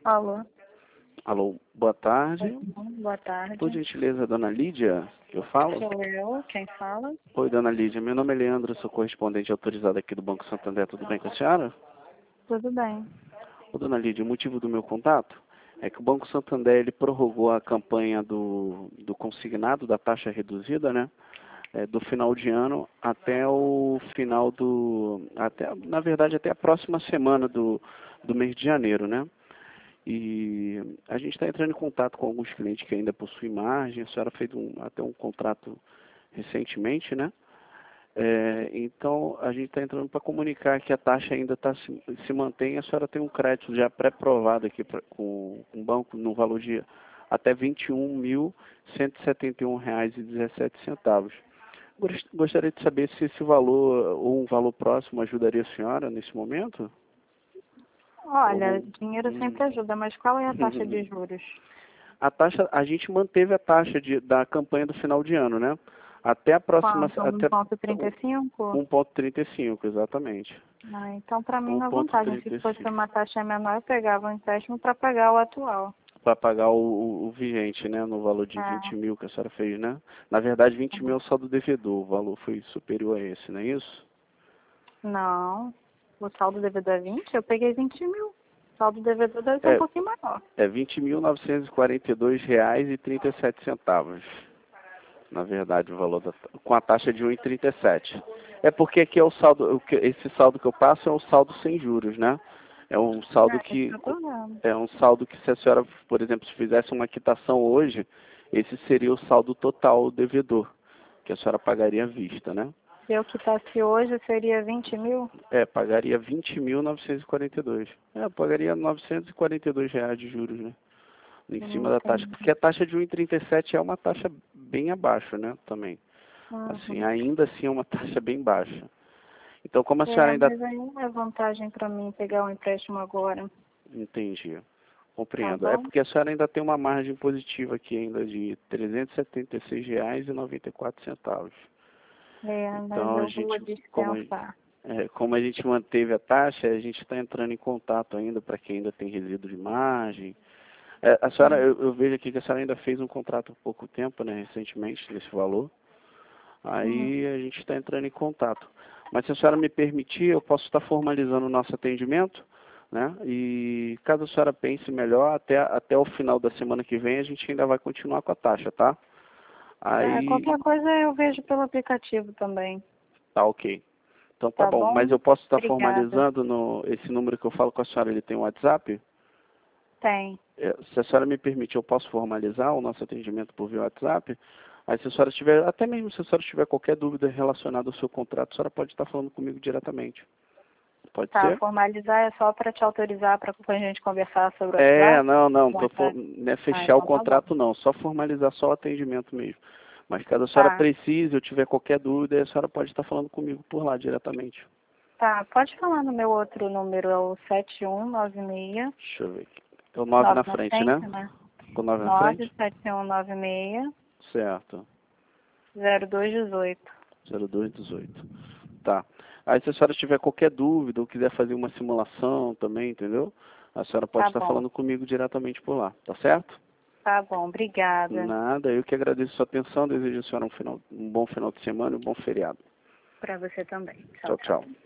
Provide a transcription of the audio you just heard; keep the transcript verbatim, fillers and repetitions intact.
Alô, Alô, boa tarde. boa tarde. Por gentileza, dona Lídia, que eu falo? Sou eu, quem fala? Oi, dona Lídia, meu nome é Leandro, sou correspondente autorizado aqui do Banco Santander, tudo bem com a senhora? Tudo bem. Ô, dona Lídia, o motivo do meu contato é que o Banco Santander, ele prorrogou a campanha do, do consignado, da taxa reduzida, né? É, do final de ano até o final do, até, na verdade, até a próxima semana do, do mês de janeiro, né? E a gente está entrando em contato com alguns clientes que ainda possuem margem. A senhora fez um, até um contrato recentemente, né? É, então, a gente está entrando para comunicar que a taxa ainda tá, se, se mantém. A senhora tem um crédito já pré-provado aqui pra, com, com o banco no valor de até vinte e um mil cento e setenta e um reais e dezessete centavos. Gostaria de saber se esse valor ou um valor próximo ajudaria a senhora nesse momento? Olha, Ou... dinheiro Hum. sempre ajuda, mas qual é a taxa de juros? A taxa, a gente manteve a taxa de, da campanha do final de ano, né? Até a próxima, Quanto? até um ponto trinta e cinco? um ponto trinta e cinco, exatamente. Ah, então, para mim, na vantagem. Se fosse um ponto trinta e cinco. uma taxa menor, eu pegava o empréstimo para pagar o atual. Para pagar o, o, o vigente, né? No valor de É. vinte mil que a senhora fez, né? Na verdade, vinte mil é o saldo devedor. O valor foi superior a esse, não é isso? Não, o saldo devedor é vinte? Eu peguei vinte mil. O saldo devedor deve ser um É, pouquinho maior. é vinte mil novecentos e quarenta e dois reais e trinta e sete centavos. Na verdade, o valor da, com a taxa de um vírgula trinta e sete. É porque aqui é o saldo, o que- esse saldo que eu passo é um saldo sem juros, né? É um saldo É, isso que que eu tô vendo. é um saldo que se a senhora, por exemplo, se fizesse uma quitação hoje, esse seria o saldo total devedor, que a senhora pagaria à vista, né? Se eu quitasse hoje, seria vinte mil? É, pagaria vinte mil novecentos e quarenta e dois. É, eu pagaria novecentos e quarenta e dois reais de juros, né? Em Não cima da taxa, entendi. porque a taxa de um vírgula trinta e sete é uma taxa bem abaixo, né, também. Assim, Uhum. ainda assim é uma taxa bem baixa. Então, como a senhora É, ainda mas aí não é vantagem para mim pegar um empréstimo agora, entendi, tá compreendo. É bom? porque a senhora ainda tem uma margem positiva aqui ainda de trezentos e setenta e seis reais e noventa e quatro centavos. É, mas Então, a eu vou gente, como a, dispensar. é, como a gente manteve a taxa, a gente está entrando em contato ainda para quem ainda tem resíduo de margem. É, a senhora, Hum. eu, eu vejo aqui que a senhora ainda fez um contrato há pouco tempo, né, recentemente, nesse valor. Uhum. Aí a gente está entrando em contato. Mas se a senhora me permitir, eu posso estar formalizando o nosso atendimento, né? E caso a senhora pense melhor, até, até o final da semana que vem a gente ainda vai continuar com a taxa, tá? Tá, Aí, qualquer coisa eu vejo pelo aplicativo também, tá ok. Então tá tá bom. Mas bom? eu posso estar Obrigada. formalizando no esse número que eu falo com a senhora, ele tem um WhatsApp? Tem. É, se a senhora me permitir, eu posso formalizar o nosso atendimento por via WhatsApp. Aí se a senhora tiver, até mesmo se a senhora tiver qualquer dúvida relacionada ao seu contrato, a senhora pode estar falando comigo diretamente. Pode Tá, ser? formalizar é só para te autorizar para a gente conversar sobre o É, WhatsApp? não, não, tô, for- WhatsApp. não é Ah, fechar o então tá bom. contrato não, só formalizar só o atendimento mesmo. Mas caso a senhora Tá, precise, ou tiver qualquer dúvida, a senhora pode estar falando comigo por lá diretamente. tá. Pode falar no meu outro número, é o sete um nove seis, Deixa eu ver aqui. É o nove nove na na frente, né? frente, né? Com o nove na nove frente? sete um nove seis Certo. zero dois um oito. zero dois dezoito. Tá. Aí se a senhora tiver qualquer dúvida ou quiser fazer uma simulação também, entendeu? A senhora pode Tá estar bom, falando comigo diretamente por lá, tá certo? tá bom, obrigada. Nada, eu que agradeço a sua atenção, desejo a senhora um, final, um bom final de semana e um bom feriado. Para você também. Tchau, Tchau, tchau. tchau.